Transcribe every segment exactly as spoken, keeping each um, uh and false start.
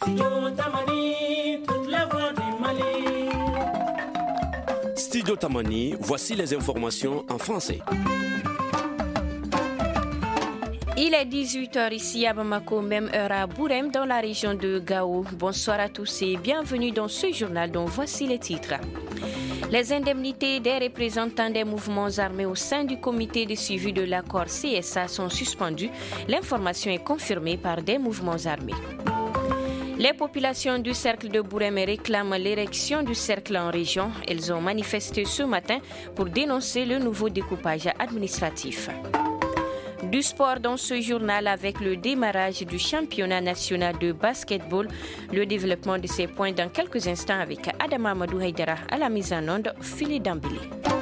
Studio Tamani, toute la voix du Mali. Studio Tamani, voici les informations en français. Il est dix-huit heures ici à Bamako, même heure à Bourem dans la région de Gao. Bonsoir à tous et bienvenue dans ce journal dont voici les titres. Les indemnités des représentants des mouvements armés au sein du comité de suivi de l'accord C S A sont suspendues. L'information est confirmée par des mouvements armés. Les populations du cercle de Bourem réclament l'érection du cercle en région. Elles ont manifesté ce matin pour dénoncer le nouveau découpage administratif. Du sport dans ce journal avec le démarrage du championnat national de basketball. Le développement de ces points dans quelques instants avec Adama Amadou Haïdara à la mise en onde, Philippe Dambélé.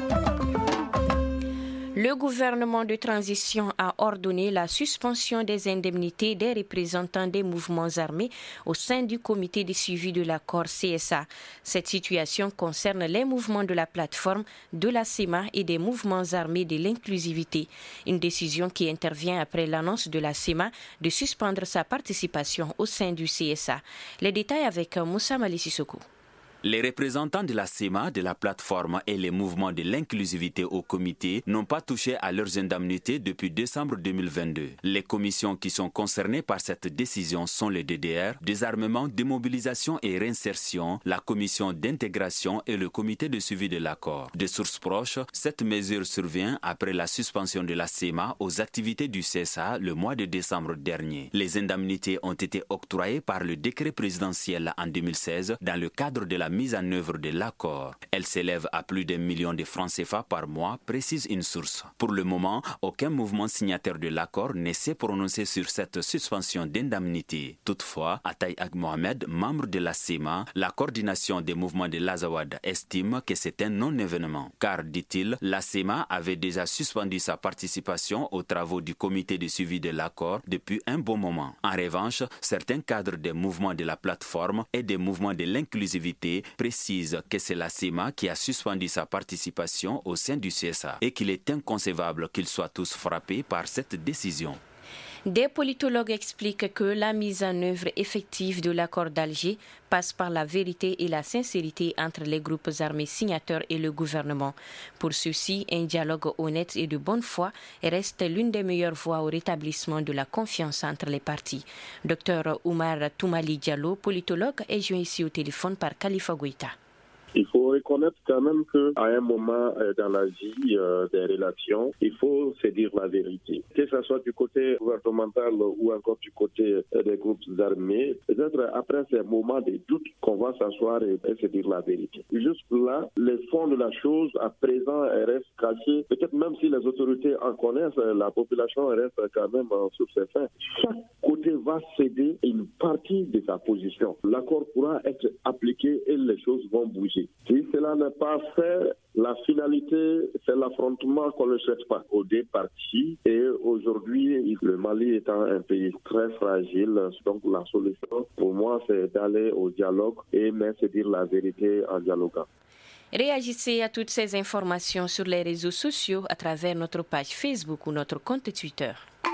Le gouvernement de transition a ordonné la suspension des indemnités des représentants des mouvements armés au sein du comité de suivi de l'accord C S A. Cette situation concerne les mouvements de la plateforme, de la C E M A et des mouvements armés de l'inclusivité. Une décision qui intervient après l'annonce de la C E M A de suspendre sa participation au sein du C S A. Les détails avec Moussa Mali Sissoko. Les représentants de la C E M A, de la plateforme et les mouvements de l'inclusivité au comité n'ont pas touché à leurs indemnités depuis décembre deux mille vingt-deux. Les commissions qui sont concernées par cette décision sont le D D R, Désarmement, Démobilisation et Réinsertion, la commission d'intégration et le comité de suivi de l'accord. De sources proches, cette mesure survient après la suspension de la C E M A aux activités du C S A le mois de décembre dernier. Les indemnités ont été octroyées par le décret présidentiel en deux mille seize dans le cadre de la mise en œuvre de l'accord. Elle s'élève à plus d'un million de francs C F A par mois, précise une source. Pour le moment, aucun mouvement signataire de l'accord ne s'est prononcé sur cette suspension d'indemnité. Toutefois, Ataï Ag Mohamed, membre de la C E M A, la coordination des mouvements de l'Azawad estime que c'est un non-événement. Car, dit-il, la C E M A avait déjà suspendu sa participation aux travaux du comité de suivi de l'accord depuis un bon moment. En revanche, certains cadres des mouvements de la plateforme et des mouvements de l'inclusivité précise que c'est la C E M A qui a suspendu sa participation au sein du C S A et qu'il est inconcevable qu'ils soient tous frappés par cette décision. Des politologues expliquent que la mise en œuvre effective de l'accord d'Alger passe par la vérité et la sincérité entre les groupes armés signataires et le gouvernement. Pour ceux-ci, un dialogue honnête et de bonne foi reste l'une des meilleures voies au rétablissement de la confiance entre les parties. Docteur Oumar Toumali Diallo, politologue, est joint ici au téléphone par Khalifa Goïta. Il faut reconnaître quand même qu'à un moment euh, dans la vie euh, des relations, il faut se dire la vérité. Que ce soit du côté gouvernemental ou encore du côté euh, des groupes armés, peut-être après ces moments de doute qu'on va s'asseoir et, et se dire la vérité. Juste là, le fond de la chose à présent reste caché. Peut-être même si les autorités en connaissent, la population reste quand même euh, sur ses fins. Chaque côté va céder une partie de sa position. L'accord pourra être appliqué et les choses vont bouger. Si cela n'est pas fait, la finalité, c'est l'affrontement qu'on ne souhaite pas aux deux parties. Et aujourd'hui, le Mali étant un pays très fragile, donc la solution pour moi, c'est d'aller au dialogue et mais se dire la vérité en dialoguant. Réagissez à toutes ces informations sur les réseaux sociaux à travers notre page Facebook ou notre compte Twitter.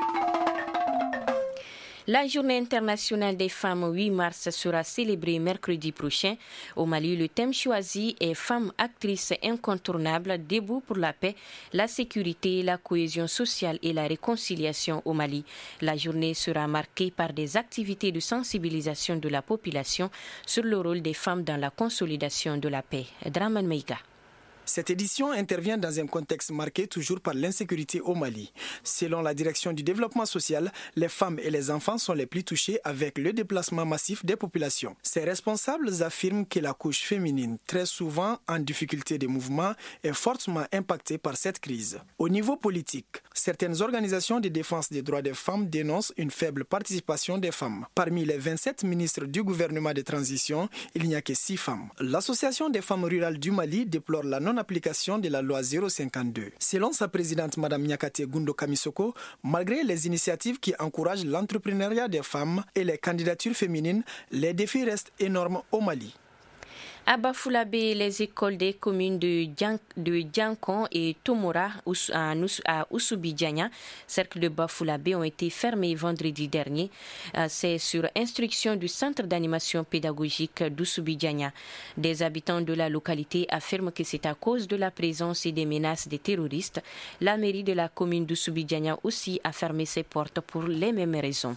La journée internationale des femmes huit mars sera célébrée mercredi prochain. Au Mali, le thème choisi est « Femmes actrices incontournables, debout pour la paix, la sécurité, la cohésion sociale et la réconciliation au Mali ». La journée sera marquée par des activités de sensibilisation de la population sur le rôle des femmes dans la consolidation de la paix. Draman Meiga. Cette édition intervient dans un contexte marqué toujours par l'insécurité au Mali. Selon la direction du développement social, les femmes et les enfants sont les plus touchés avec le déplacement massif des populations. Ces responsables affirment que la couche féminine, très souvent en difficulté de mouvement, est fortement impactée par cette crise. Au niveau politique, certaines organisations de défense des droits des femmes dénoncent une faible participation des femmes. Parmi les vingt-sept ministres du gouvernement de transition, il n'y a que six femmes. L'Association des femmes rurales du Mali déplore la non application de la loi zéro cinquante-deux. Selon sa présidente Mme Nyakate Gundo Kamisoko, malgré les initiatives qui encouragent l'entrepreneuriat des femmes et les candidatures féminines, les défis restent énormes au Mali. À Bafulabe, les écoles des communes de, Dian- de Diankon et Tomora à, à Oussoubi-Diania, cercle de Bafulabe, ont été fermés vendredi dernier. C'est sur instruction du centre d'animation pédagogique d'Oussoubi-Diania. Des habitants de la localité affirment que c'est à cause de la présence et des menaces des terroristes. La mairie de la commune d'Oussoubi-Diania aussi a fermé ses portes pour les mêmes raisons.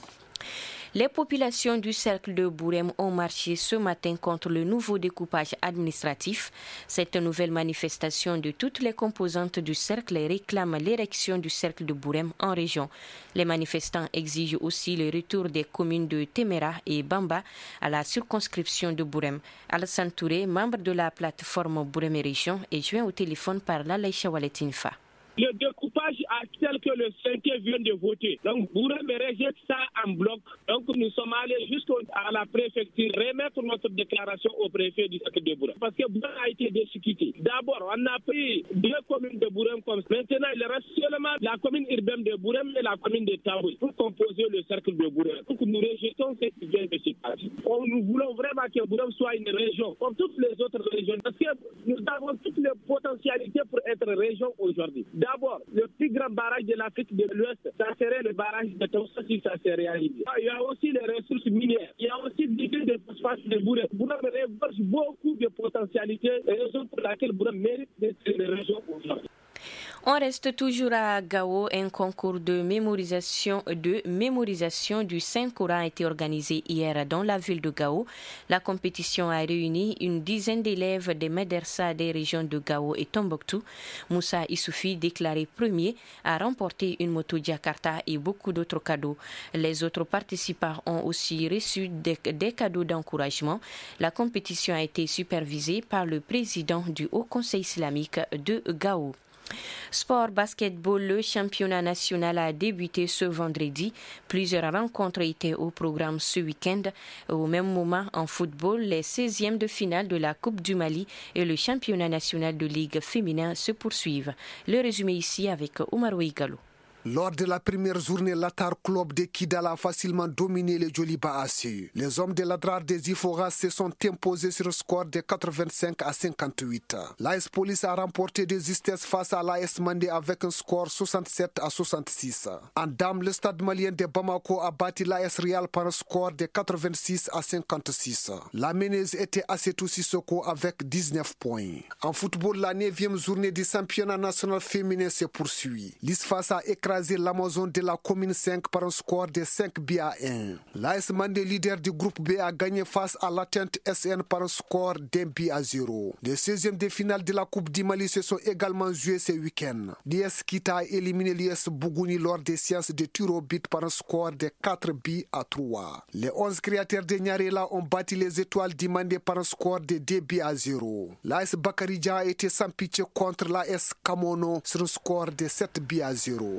Les populations du cercle de Bourem ont marché ce matin contre le nouveau découpage administratif. Cette nouvelle manifestation de toutes les composantes du cercle réclame l'érection du cercle de Bourem en région. Les manifestants exigent aussi le retour des communes de Temera et Bamba à la circonscription de Bourem. Alassane Touré, membre de la plateforme Bourem et Région, est joint au téléphone par Lalaïcha Waletinfa. Le découpage actuel que le syndicat vient de voter, donc Bourem rejette ça en bloc. Donc nous sommes allés jusqu'à la préfecture remettre notre déclaration au préfet du cercle de Bourem. Parce que Bourem a été déchiqueté. D'abord, on a pris deux communes de Bourem comme maintenant il reste seulement la commune urbaine de Bourem et la commune de Taboui pour composer le cercle de Bourem. Donc nous rejetons ce qui vient de se passer. Nous voulons vraiment que Bourem soit une région comme toutes les autres régions parce que nous avons toutes les potentialités pour être région aujourd'hui. D'abord, le plus grand barrage de l'Afrique de l'Ouest, ça serait le barrage de Tausa si ça s'est réalisé. Il y a aussi les ressources minières. Il y a aussi l'idée de phosphate de Bourem. Bourem regorge beaucoup de potentialités, raison pour laquelle Bourem mérite d'être une région aujourd'hui. On reste toujours à Gao. Un concours de mémorisation, de mémorisation du Saint-Coran a été organisé hier dans la ville de Gao. La compétition a réuni une dizaine d'élèves des médersa des régions de Gao et Tombouctou. Moussa Issoufi, déclaré premier, a remporté une moto Jakarta et beaucoup d'autres cadeaux. Les autres participants ont aussi reçu des, des cadeaux d'encouragement. La compétition a été supervisée par le président du Haut Conseil islamique de Gao. Sport basketball, le championnat national a débuté ce vendredi. Plusieurs rencontres étaient au programme ce week-end. Au même moment, en football, les seizièmes de finale de la Coupe du Mali et le championnat national de Ligue féminin se poursuivent. Le résumé ici avec Omar Ouigalo. Lors de la première journée, l'Atar Club de Kidal a facilement dominé les Djoliba A C. Les hommes de l'Adrar des Iforas se sont imposés sur un score de quatre-vingt-cinq à cinquante-huit. L'A S Police a remporté des justesses face à l'A S Mandé avec un score soixante-sept à soixante-six. En dames, le stade malien de Bamako a battu l'A S Real par un score de quatre-vingt-six à cinquante-six. La meneuse était Assetou Sissoko avec dix-neuf points. En football, la neuvième journée du championnat national féminin se poursuit. L'Isfas a écrasé l'Amazon de la commune cinq par un score de cinq buts à un. L'A S Mandé, leader du groupe B, a gagné face à l'Atteinte S N par un score d'un but à zéro. Les seizièmes de finale de la Coupe du Mali se sont également joués ce week-end. L'I S Kita a éliminé l'I S Bougouni lors des séances de tir au but par un score de quatre buts à trois. Les onze créateurs de Nyarela ont battu les étoiles du Mandé par un score de deux buts à zéro. L'A S Bakaridja a été sans pitié contre l'A S Kamono sur un score de sept buts à zéro.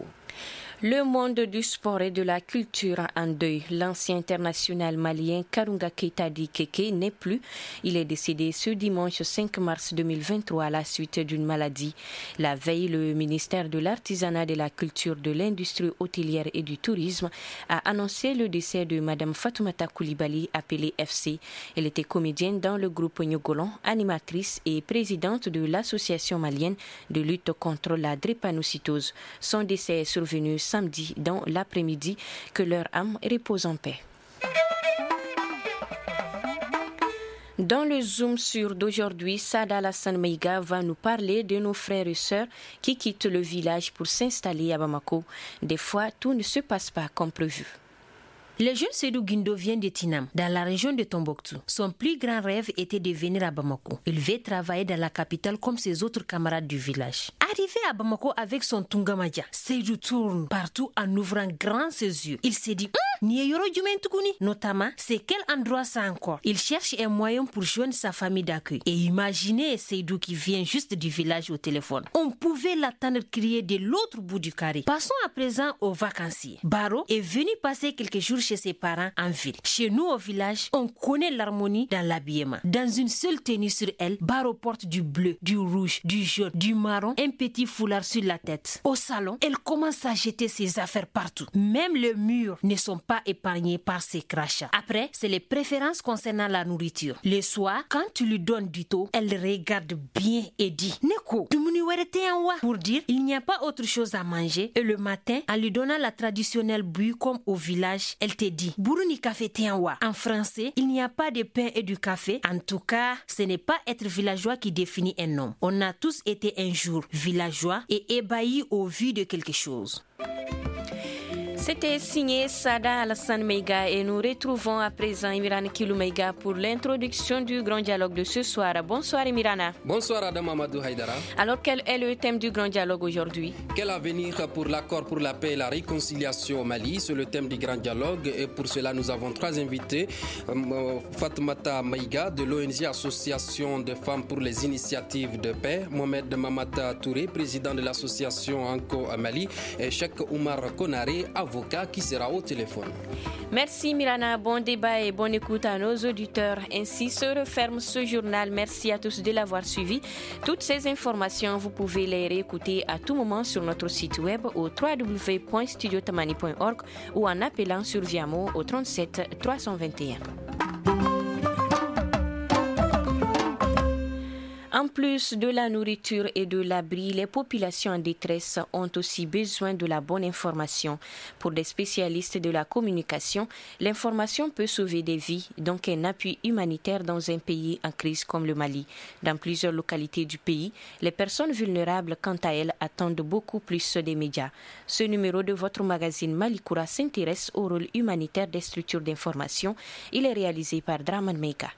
Le monde du sport et de la culture en deuil. L'ancien international malien Karunga Keita Keke n'est plus. Il est décédé ce dimanche cinq mars deux mille vingt-trois à la suite d'une maladie. La veille, le ministère de l'Artisanat, de la Culture, de l'Industrie hôtelière et du Tourisme a annoncé le décès de Madame Fatoumata Koulibaly, appelée F C. Elle était comédienne dans le groupe Nyogolan, animatrice et présidente de l'Association malienne de lutte contre la drépanocytose. Son décès est survenu samedi dans l'après-midi. Que leur âme repose en paix. Dans le Zoom sur d'aujourd'hui, Sada Alassane Meiga va nous parler de nos frères et sœurs qui quittent le village pour s'installer à Bamako. Des fois, tout ne se passe pas comme prévu. Le jeune Seydou Guindo vient de Tinam, dans la région de Tombouctou. Son plus grand rêve était de venir à Bamako. Il veut travailler dans la capitale comme ses autres camarades du village. Arrivé à Bamako avec son Tungamadia, Seydou tourne partout en ouvrant grand ses yeux. Il s'est dit, hum, notamment, c'est quel endroit ça encore? Il cherche un moyen pour joindre sa famille d'accueil. Et imaginez Seydou qui vient juste du village au téléphone. On pouvait l'attendre crier de l'autre bout du carré. Passons à présent aux vacanciers. Baro est venu passer quelques jours chez ses parents en ville. Chez nous au village, on connaît l'harmonie dans l'habillement. Dans une seule tenue sur elle, Baro porte du bleu, du rouge, du jaune, du marron, un petit foulard sur la tête. Au salon, elle commence à jeter ses affaires partout. Même les murs ne sont pas pas épargnée par ces crachats. Après, c'est les préférences concernant la nourriture. Le soir, quand tu lui donnes du taux, elle regarde bien et dit Neko, pour dire il n'y a pas autre chose à manger. Et le matin, en lui donnant la traditionnelle bouillie comme au village, elle te dit Buruni café tianwa. En français, il n'y a pas de pain et du café. En tout cas, ce n'est pas être villageois qui définit un homme. On a tous été un jour villageois et ébahis au vu de quelque chose. C'était signé Sada Alassane Meiga et nous retrouvons à présent Imirana Kilumeiga pour l'introduction du grand dialogue de ce soir. Bonsoir Imirana. Bonsoir Adam Amadou Haïdara. Alors quel est le thème du grand dialogue aujourd'hui? Quel avenir pour l'accord pour la paix et la réconciliation au Mali? C'est le thème du grand dialogue et pour cela nous avons trois invités. Euh, Fatoumata Meiga de l'O N G Association de femmes pour les initiatives de paix, Mohamed Mamata Touré, président de l'association Anko Mali et Cheikh Oumar Konaré, avocat qui sera au téléphone. Merci Mirana, bon débat et bonne écoute à nos auditeurs. Ainsi se referme ce journal. Merci à tous de l'avoir suivi. Toutes ces informations, vous pouvez les réécouter à tout moment sur notre site web au w w w point studio tamani point org ou en appelant sur Viamo au trente-sept trois cent vingt et un. En plus de la nourriture et de l'abri, les populations en détresse ont aussi besoin de la bonne information. Pour des spécialistes de la communication, l'information peut sauver des vies, donc un appui humanitaire dans un pays en crise comme le Mali. Dans plusieurs localités du pays, les personnes vulnérables, quant à elles, attendent beaucoup plus des médias. Ce numéro de votre magazine Malikoura s'intéresse au rôle humanitaire des structures d'information. Il est réalisé par Draman Meika.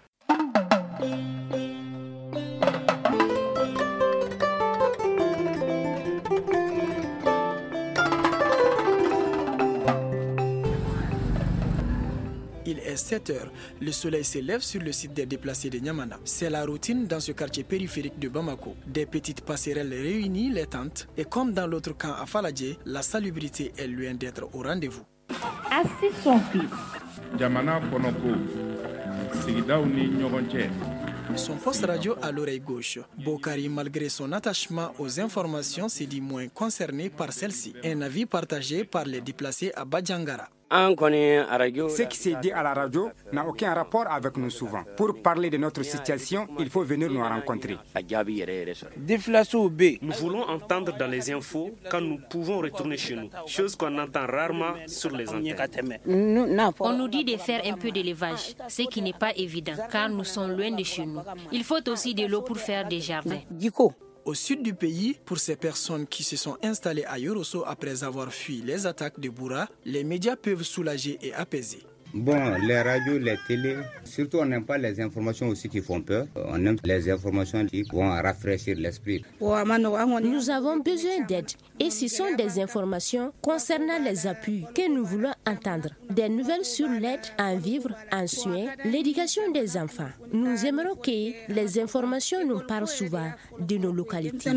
Il est sept heures. Le soleil s'élève sur le site des déplacés de Niamana. C'est la routine dans ce quartier périphérique de Bamako. Des petites passerelles réunissent les tentes et comme dans l'autre camp à Faladje, la salubrité est loin d'être au rendez-vous. Assis son fils. Jamana Konoko. Sigidaouni Nyogonche. Son poste radio à l'oreille gauche. Bokari, malgré son attachement aux informations, s'est dit moins concerné par celle-ci. Un avis partagé par les déplacés à Badjangara. Ce qui s'est dit à la radio n'a aucun rapport avec nous souvent. Pour parler de notre situation, il faut venir nous rencontrer. Nous voulons entendre dans les infos quand nous pouvons retourner chez nous, chose qu'on entend rarement sur les antennes. On nous dit de faire un peu d'élevage, ce qui n'est pas évident car nous sommes loin de chez nous. Il faut aussi de l'eau pour faire des jardins. Au sud du pays, pour ces personnes qui se sont installées à Yorosso après avoir fui les attaques de Boura, les médias peuvent soulager et apaiser. Bon, les radios, les télés, surtout on n'aime pas les informations aussi qui font peur. On aime les informations qui vont rafraîchir l'esprit. Nous avons besoin d'aide et ce sont des informations concernant les appuis que nous voulons entendre. Des nouvelles sur l'aide à vivre, en soins, l'éducation des enfants. Nous aimerons que les informations nous parlent souvent de nos localités.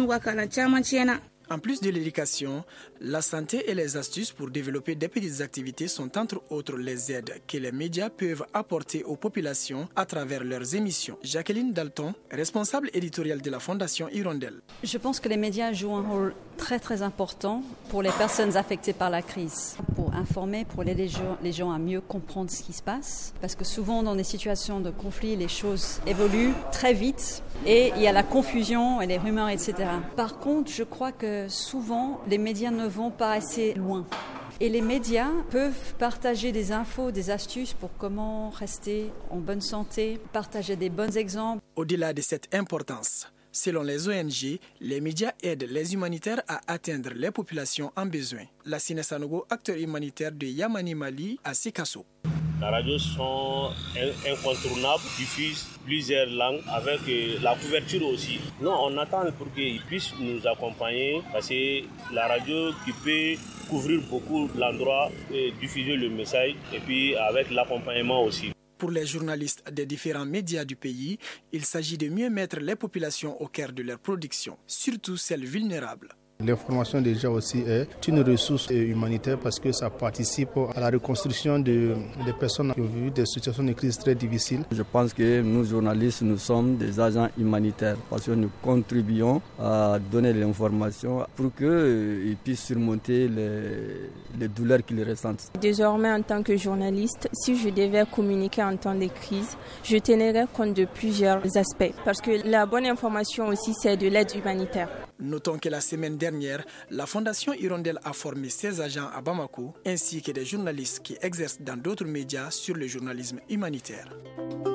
En plus de l'éducation, la santé et les astuces pour développer des petites activités sont entre autres les aides que les médias peuvent apporter aux populations à travers leurs émissions. Jacqueline Dalton, responsable éditoriale de la Fondation Hirondelle. Je pense que les médias jouent un rôle très très important pour les personnes affectées par la crise, pour informer, pour aider les gens, les gens à mieux comprendre ce qui se passe. Parce que souvent dans des situations de conflit, les choses évoluent très vite et il y a la confusion et les rumeurs, et cetera. Par contre, je crois que souvent, les médias ne vont pas assez loin. Et les médias peuvent partager des infos, des astuces pour comment rester en bonne santé, partager des bons exemples. Au-delà de cette importance, selon les O N G, les médias aident les humanitaires à atteindre les populations en besoin. La Sine Sanogo, acteur humanitaire de Yamani Mali à Sikasso. Les radios sont incontournables, diffusent plusieurs langues avec la couverture aussi. Non, on attend pour qu'ils puissent nous accompagner parce que la radio qui peut couvrir beaucoup l'endroit et diffuser le message et puis avec l'accompagnement aussi. Pour les journalistes des différents médias du pays, il s'agit de mieux mettre les populations au cœur de leur production, surtout celles vulnérables. L'information déjà aussi est une ressource humanitaire parce que ça participe à la reconstruction de, des personnes qui ont vécu des situations de crise très difficiles. Je pense que nous, journalistes, nous sommes des agents humanitaires parce que nous contribuons à donner l'information pour qu'ils puissent surmonter les, les douleurs qu'ils ressentent. Désormais, en tant que journaliste, si je devais communiquer en temps de crise, je tiendrais compte de plusieurs aspects parce que la bonne information aussi, c'est de l'aide humanitaire. Notons que la semaine dernière, la Fondation Hirondelle a formé seize agents à Bamako ainsi que des journalistes qui exercent dans d'autres médias sur le journalisme humanitaire.